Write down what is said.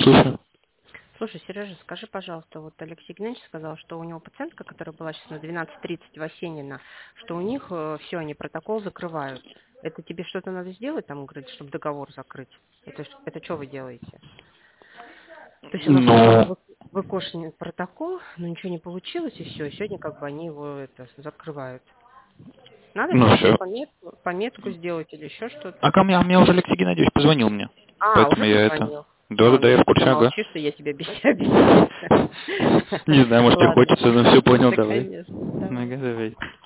Слушай. Слушай, Сережа, скажи, пожалуйста, вот Алексей Геннадьевич сказал, что у него пациентка, которая была сейчас на 12:30 в Осенина, что у них все, они протокол закрывают. Это тебе что-то надо сделать, там, говорит, чтобы договор закрыть? Это что вы делаете? То есть она Ну, пошла в ИКОшный протокол, но ничего не получилось, и все. Сегодня как бы они его закрывают. Надо ну что-то, все. пометку сделать или еще что-то. А мне уже Алексей Геннадьевич позвонил мне. А, Поэтому уже я это... позвонил. А, Да-да-да, ну я в что курсе, ты ага. молчишь, что я тебя обещаю. Не знаю, может, тебе Ладно. хочется, но все понял, Да, давай. конечно. Давай. Ну, давай.